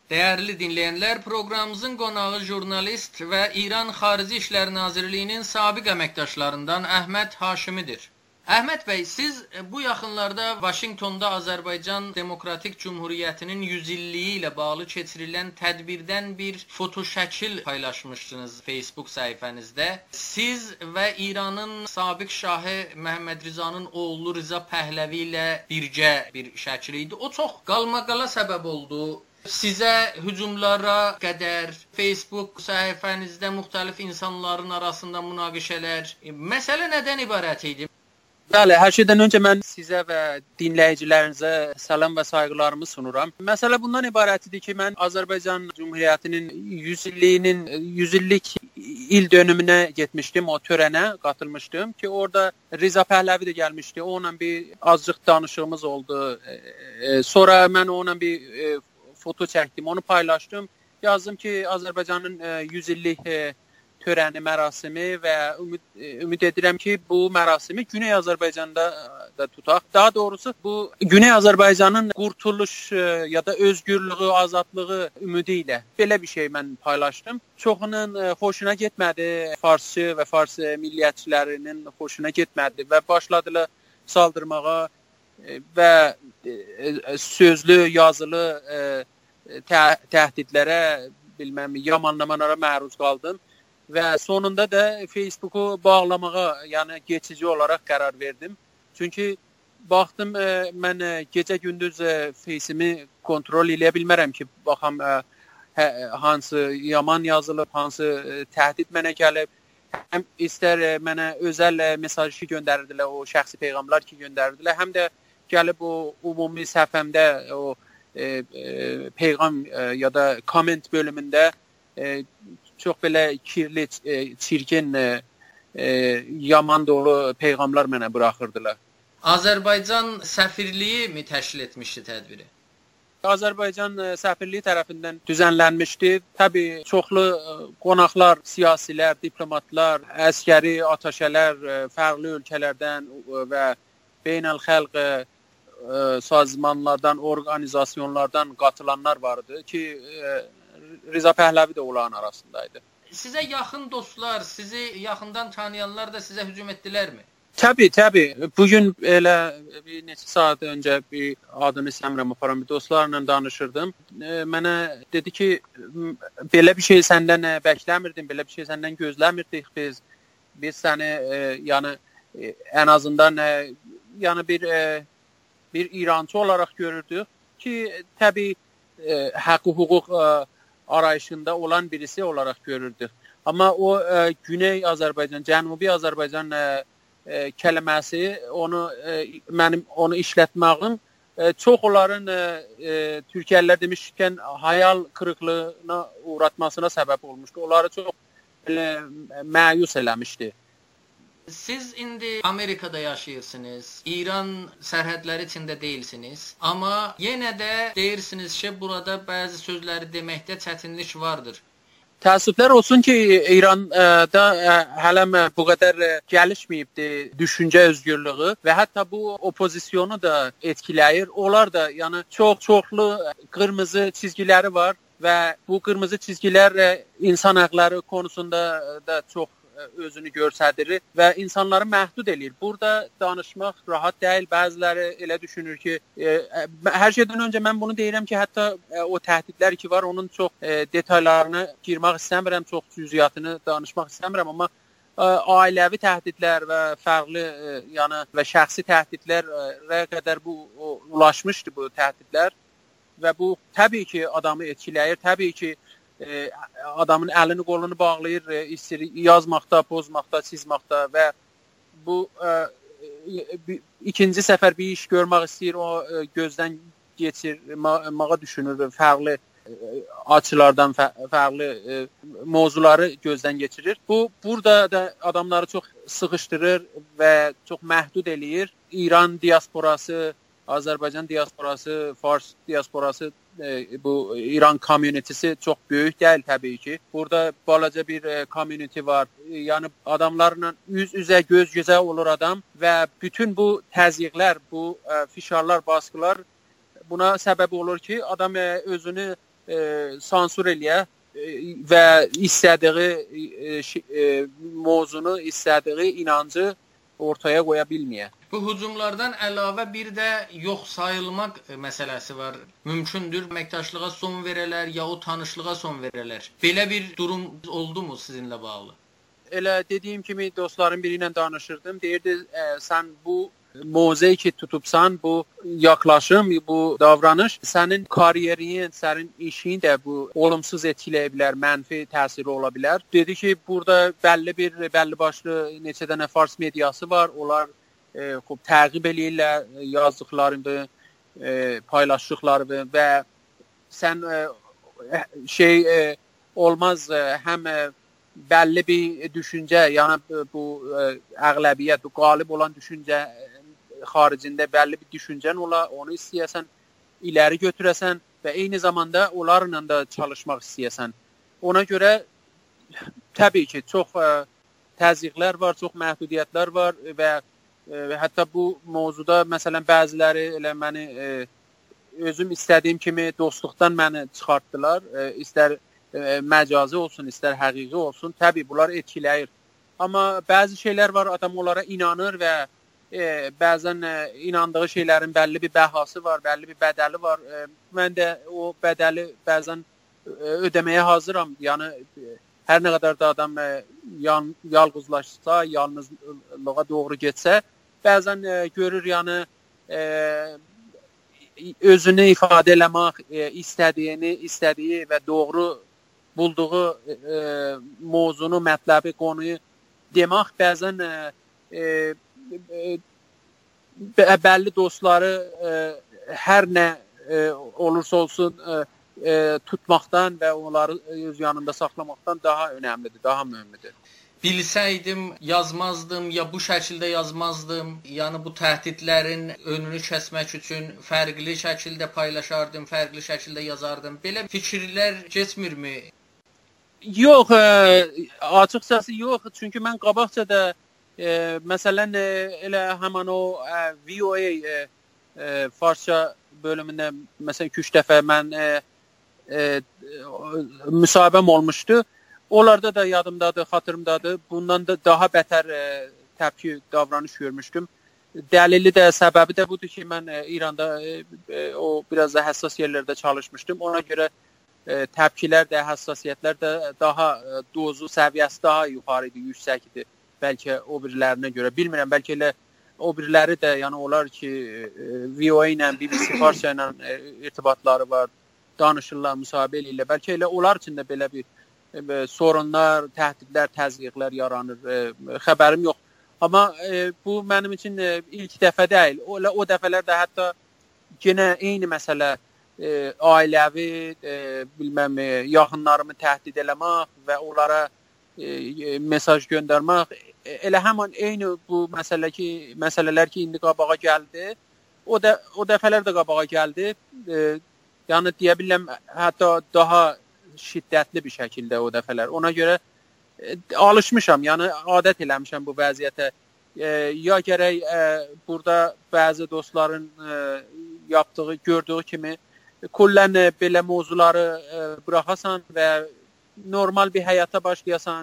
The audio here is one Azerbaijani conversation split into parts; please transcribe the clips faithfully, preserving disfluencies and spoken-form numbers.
Değerli dinleyenler, programımızın qonağı jurnalist və İran Xarici İşlər Nazirliyinin sabiq əməkdaşlarından Əhməd Haşimidir. Əhməd bəy, siz bu yaxınlarda Vaşinqtonda Azərbaycan Demokratik Cumhuriyyətinin yüz illiyi ilə bağlı keçirilən tədbirdən bir fotoşəkil paylaşmışsınız Facebook səhifənizdə. Siz və İranın sabiq şahı Məhəmməd Rizanın oğlu Riza Pəhləvi ilə birgə bir şəkil idi. O çox qalmaqala səbəb oldu. Sizə hücumlara qədər Facebook səhifənizdə müxtəlif insanların arasında münaqişələr. Məsələ nədən ibarət idi? Bəli, hər şeydən öncə mən sizə və dinləyicilərinizə salam və sayğılarımı sunuram. Məsələ bundan ibarət idi ki, mən Azərbaycan Cumhuriyyətinin yüz illiyinin yüz illik il dönümünə getmişdim, o törənə qatılmışdım ki, orada Riza Pəhləvi də gəlmişdi. Onunla bir azcıq danışığımız oldu. Sonra mən onunla bir foto çəkdim, onu paylaşdım. Yazdım ki, Azərbaycanın yüz illik törəni mərasimi və ümid, ümid edirəm ki, bu mərasimi Güney Azərbaycanda da tutaq. Daha doğrusu bu Güney Azərbaycanın qurtuluş ya da özgürlüyü, azadlığı ümidi ilə belə bir şey mən paylaşdım. Çoxunun xoşuna getmədi, farsçı və fars milliyyətçilərinin xoşuna getmədi və başladılar saldırmağa və sözlü, yazılı tə- təhdidlərə, bilməm, yamanlamalara məruz qaldım. Və sonunda da Facebook'u bağlamağa, yəni geçici olaraq qərar verdim. Çünki baxdım, mən gecə-gündüz Face'imi kontrol eləyə bilmərəm ki, baxam hansı yaman yazılıb, hansı təhdid mənə gəlib. Həm istər mənə özəl mesaj ki göndərirdilər, o şəxsi peyğamlar ki göndərirdilər, həm də gəlib o ümumi səhifəmdə o e, e, peyğam e, ya da komment bölümündə e, çox belə kirli, e, çirkin, e, e, yaman dolu peyğamlar mənə buraxırdılar. Azərbaycan səfirliyi mi təşkil etmişdi tədbiri? Azərbaycan səfirliyi tərəfindən düzənlənmişdi. Təbii çoxlu qonaqlar, siyasilər, diplomatlar, əskəri ataşələr fərqli ölkələrdən və beynəlxalq sazmanlardan, orqanizasiyonlardan qatılanlar vardı ki, Riza Pəhləvi də onların arasındaydı. Sizə yaxın dostlar, sizi yaxından tanıyanlar da sizə hücum etdilərmi? Təbii, təbii. Bugün elə bir neçə saat öncə bir adını istəmirəm aparan bir dostlarla danışırdım. Mənə dedi ki, belə bir şey səndən bəkləmirdim, belə bir şey səndən gözləmirdik biz. Biz səni, yəni ən azından yəni bir bir İrancı olaraq görürdük ki, təbii haqq hüquq arayışında olan birisi olaraq görürdük. Amma o Güney Azərbaycan, Cənubi Azərbaycan E, kəlməsi, onu e, mənim onu işlətməyim e, çox onların e, e, Türkiyəlilər demişkən hayal qırıqlığına uğratmasına səbəb olmuşdu. Onları çox belə məyus eləmişdi. Siz indi Amerikada yaşayırsınız, İran sərhədləri içində deyilsiniz, amma yenə də deyirsiniz ki, burada bəzi sözləri deməkdə çətinlik vardır. Təəssüflər olsun ki, İranda hələm bu qədər gəlişməyibdi düşüncə özgürlüyü və hətta bu opozisiyonu da etkiləyir. Onlar da yəni çox-çoxlu qırmızı çizgiləri var və bu qırmızı çizgilər insan hüquqları konusunda da çox özünü göstərir və insanları məhdud eləyir. Burada danışmaq rahat deyil. Bəziləri elə düşünür ki, e, hər şeydən öncə mən bunu deyirəm ki, hətta e, o təhdidlər ki var, onun çox e, detaylarını girmək istəmirəm, çox cüziyyatını danışmaq istəmirəm, amma e, ailəvi təhdidlər və fərqli e, yəni və şəxsi təhdidlərə qədər bu o, ulaşmışdı bu təhdidlər və bu təbii ki adamı etkiləyir, təbii ki E, adamın əlini qolunu bağlayır, e, istəyir yazmaqda, pozmaqda, çizmaqda və bu e, e, ikinci səfər bir iş görmək istəyir, o e, gözdən keçirməyə düşünür, fərqli e, açılardan fə, fərqli e, mövzuları gözdən keçirir. Bu burada da adamları çox sıxışdırır və çox məhdud eləyir. İran diasporası, Azərbaycan diasporası, Fars diasporası, e, bu İran community'si çox böyük deyil təbii ki. Burada balaca bir e, community var. E, yəni adamlarla üz-üzə, göz-gözə olur adam və bütün bu təzyiqlər, bu e, fişarlar, baskılar buna səbəb olur ki, adam e, özünü e, sansur eləyə e, və istədiyi e, e, mövzunu, istədiyi inancı ortaya qoya bilməyə. Bu hücumlardan əlavə bir də yox sayılmaq məsələsi var. Mümkündür əməkdaşlığa son verələr, ya o tanışlığa son verələr. Belə bir durum oldu mu sizinlə bağlı? Elə dediyim kimi dostların biri ilə danışırdım. Deyirdi, e, sən bu mövzuyu ki tutubsan, bu yaklaşım, bu davranış sənin kariyerin, sənin işin də bu olumsuz etkiləyə bilər, mənfi təsiri ola bilər. Dedi ki, burada bəlli bir, bəlli başlı neçə dənə fars mediası var. Onlar e, xub, təqib eləyirlər yazdıqlarını, e, paylaşdıqlarını və sən e, şey e, olmaz, e, həm e, bəlli bir düşüncə, yəni bu e, əğləbiyyət, bu qalib olan düşüncə xaricində bəlli bir düşüncən ola, onu istəyəsən, iləri götürəsən və eyni zamanda onlarla da çalışmaq istəyəsən. Ona görə təbii ki, çox ə, təzyiqlər var, çox məhdudiyyətlər var və ə, hətta bu mövzuda məsələn bəziləri elə məni ə, özüm istədiyim kimi dostluqdan məni çıxartdılar. Ə, istər ə, məcazi olsun, istər həqiqi olsun, təbii bunlar etkiləyir. Amma bəzi şeylər var, adam onlara inanır və E, bəzən e, inandığı şeylərin bəlli bir bəhası var, bəlli bir bədəli var. E, mən də o bədəli bəzən e, ödəməyə hazıram. Yəni e, hər nə qədər də adam e, yan, yalqızlaşsa, yalnızlığa doğru getsə, bəzən e, görür, yəni e, özünü ifadə eləmək, e, istədiyini, istədiyi və doğru bulduğu e, mövzunu, mətləbi, qonuyu demək bəzən e, e, bəlli dostları e, hər nə e, olursa olsun e, e, tutmaqdan və onları öz yanında saxlamaqdan daha önəmlidir, daha mühümdür. Bilsəydim yazmazdım, ya bu şəkildə yazmazdım, yəni bu təhdidlərin önünü kəsmək üçün fərqli şəkildə paylaşardım, fərqli şəkildə yazardım. Belə fikirlər keçmirmi? Yox, e, açıqcası yox, çünki mən qabaqcada E, məsələn e, elə həman o e, V O A e, e, Farsça bölümündə məsələn iki üç dəfə mən e, e, müsahibəm olmuşdu. Onlarda da yadımdadır, xatırımdadır. Bundan da daha bətər e, təpki davranış görmüşdüm. Dəlili də, səbəbi də budur ki, mən e, İranda e, e, o biraz da həssas yerlərdə çalışmışdım. Ona görə e, təpkilər də, həssasiyyətlər də daha e, dozu, səviyyəsi daha yuxarı idi, yüksək idi. Bəlkə o birilərinə görə, bilmirəm, bəlkə elə o biriləri də, yəni onlar ki V O A ilə, B B C Farsça ilə irtibatları var, danışırlar, müsahibə eləyirlər, bəlkə elə onlar üçün də belə bir e, sorunlar, təhdidlər, təzyiqlər yaranır, e, xəbərim yox. Amma e, bu mənim üçün e, ilk dəfə deyil, o, o dəfələrdə hətta yenə eyni məsələ, e, ailəvi, e, bilməm, e, yaxınlarımı təhdid eləmək və onlara E, mesaj göndərmək, elə həman eyni bu məsələ ki, məsələlər ki, indi qabağa gəldi, o da o dəfələr də qabağa gəldi. E, yəni deyə bilərəm, hətta daha şiddətli bir şəkildə o dəfələr. Ona görə e, alışmışam, yəni adət eləmişəm bu vəziyyətə. E, ya gərək e, burada bəzi dostların e, yapdığı, gördüyü kimi kullən e, belə mövzuları e, buraxasan və normal bir həyata başlayasan,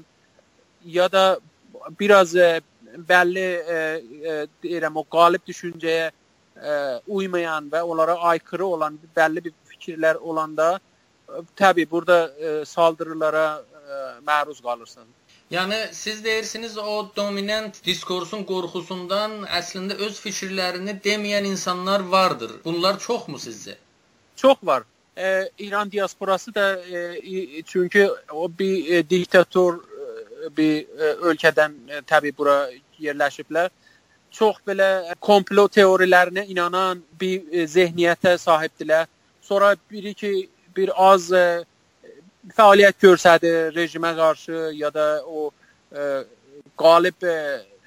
ya da biraz e, bəlli e, e, deyirəm, o qalib düşüncəyə e, uymayan və onlara aykırı olan bəlli bir fikirlər olanda, e, təbii burada e, saldırılara e, məruz qalırsan. Yəni siz deyirsiniz, o dominant diskursun qorxusundan əslində öz fikirlərini deməyən insanlar vardır. Bunlar çoxmu sizcə? Çox var. Ee, İran diasporası da e, çünkü o bir e, diktator e, bir e, ölkədən e, təbii bura yerləşiblər. Çox belə komplo teorilərinə inanan bir e, zehniyyətə sahibdilər. Sonra biri ki bir az e, fəaliyyət göstərdi rejimə qarşı ya da o e, qalib e,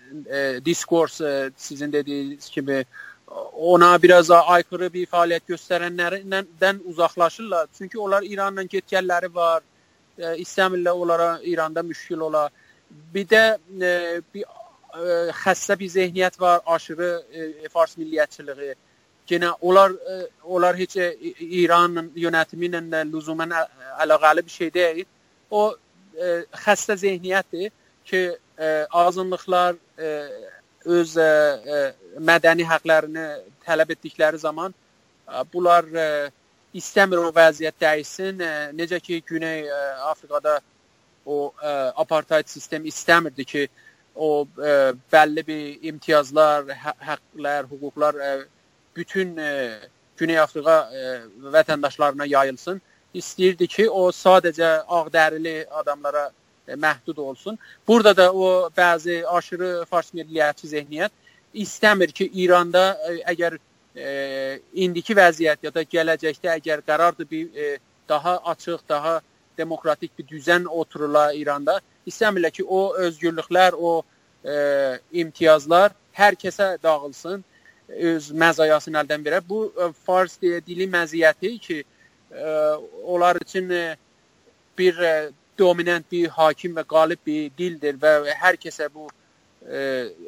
e, diskurs e, sizin dediyiniz kimi ona biraz aykırı bir fəaliyyət göstərənlərdən uzaqlaşırlar. Çünki onlar İranla get-gəlləri var. E, istəmirlər onlara İranda müşkil ola. Bir də e, bir e, xəstə bir zehniyyət var, aşırı e, fars milliyyətçiliyi. Yenə onlar onlar heç İranın yönətimi ilə də lüzumən əlaqəli bir şey deyil. O e, xəstə zehniyyətdir ki, e, azınlıqlar e, öz e, mədəni haqlarını tələb etdikləri zaman e, bunlar e, istəmir o vəziyyət dəyişsin. E, necə ki, Güney e, Afrikada o e, apartheid sistemi istəmirdi ki, o e, bəlli bir imtiyazlar, haqqlar, hüquqlar e, bütün e, Güney Afrika e, vətəndaşlarına yayılsın. İstəyirdi ki, o sadəcə ağdərili adamlara e, məhdud olsun. Burada da o bəzi aşırı fars milliyyətçi zehniyyət istəmir ki, İranda e, əgər e, indiki vəziyyət ya da gələcəkdə əgər qərardır bir e, daha açıq, daha demokratik bir düzən oturula İranda, istəmirlər ki, o özgürlüklər, o e, imtiyazlar hər kəsə dağılsın, öz məzayasını əldən verər. Bu e, fars dili məziyyəti ki, e, onlar üçün e, bir e, dominant bir hakim və qalib bir dildir və hər kəsə bu e,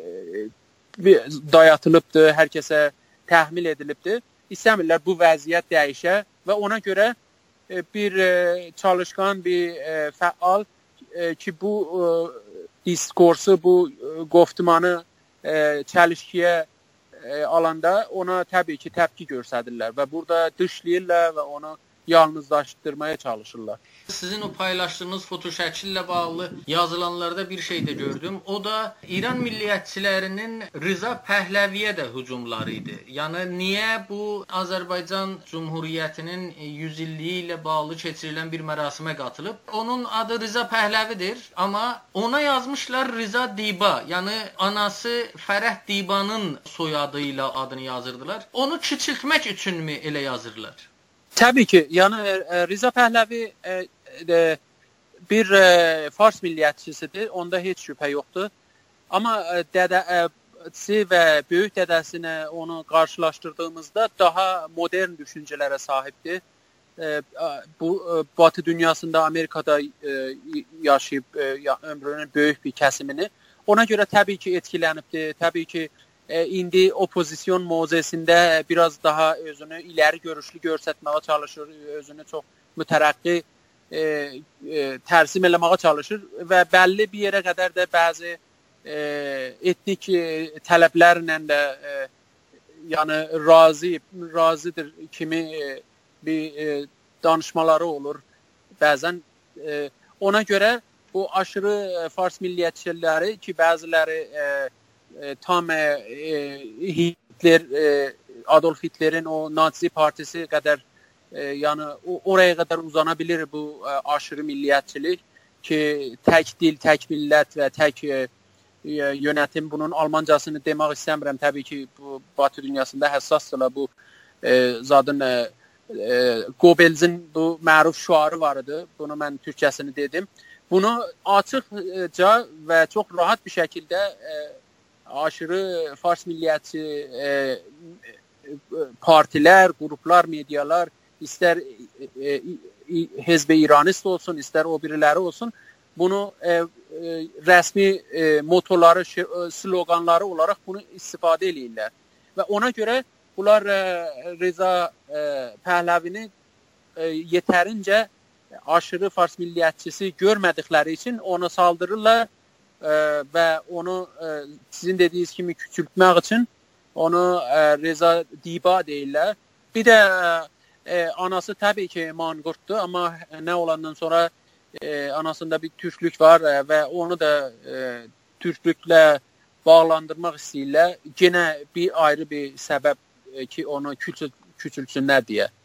e, dayatılıbdır, hər kəsə təhmil edilibdir. İstəmirlər bu vəziyyət dəyişə və ona görə e, bir e, çalışqan, bir e, fəal e, ki, bu e, diskursu, bu e, qoftumanı e, çəlişkiyə e, alanda ona təbii ki, təpki göstərirlər və burada dışlayırlar və onu yalnızlaşdırmaya çalışırlar. Sizin o paylaşdığınız fotoşəkillə bağlı yazılanlarda bir şey də gördüm. O da İran milliyyətçilərinin Rıza Pəhləviyə də hücumları idi. Yəni, niyə bu Azərbaycan Cumhuriyyətinin yüz illiyi ilə bağlı keçirilən bir mərasimə qatılıb? Onun adı Rıza Pəhləvidir, amma ona yazmışlar Rıza Diba. Yəni, anası Fərəh Dibanın soyadı ilə adını yazırdılar. Onu küçültmək üçünmü elə yazırlar? Təbii ki, yəni Rıza Pəhləvi e, e, bir e, fars milliyyətçisidir, onda heç şübhə yoxdur. Amma e, dədəsi və böyük dədəsinə onu qarşılaşdırdığımızda daha modern düşüncələrə sahibdir. E, bu e, Batı dünyasında, Amerikada e, yaşayıb e, ömrünün böyük bir kəsimini. Ona görə təbii ki, etkilənibdir, təbii ki, İndi opozisyon mövzesində biraz daha özünü iləri görüşlü göstərməyə çalışır, özünü çox mütərəqqi e, e, tərsim eləməyə çalışır və bəlli bir yerə qədər də bəzi e, etnik e, tələblərlə də e, yəni razı, razıdır kimi e, bir e, danışmaları olur bəzən. E, ona görə bu aşırı e, fars milliyyətçiləri ki, bəziləri e, tam e, Hitler, e, Adolf Hitler'in o Nazi partisi qədər e, yəni oraya qədər uzanabilir bu e, aşırı milliyyətçilik ki, tək dil, tək millət və tək e, yönetim. Bunun Almancasını demək istəmirəm. Təbii ki, bu Batı dünyasında həssasdırlar. Bu e, zadın e, e, Goebbels'in bu məruf şuarı var idi. Bunu mən türkçəsini dedim. Bunu açıqca və çox rahat bir şəkildə e, aşırı fars milliyyətçi e, partilər, qruplar, medialar, istər e, e, Hezb-i İranist olsun, istər o biriləri olsun, bunu e, e, rəsmi e, motoları, sloganları olaraq bunu istifadə edirlər. Və ona görə bunlar e, Rıza e, Pəhləvini e, yetərincə aşırı fars milliyyətçisi görmədikləri üçün onu saldırırlar. Ee, və onu e, sizin dediyiniz kimi küçültmək üçün onu e, Rıza Diba deyirlər. Bir də e, anası təbii ki, manqurtdur, amma nə olandan sonra e, anasında bir türklük var e, və onu da e, türklüklə bağlandırmaq istəyirlər. Yenə bir ayrı bir səbəb e, ki, onu küçül küçültsünlər deyə.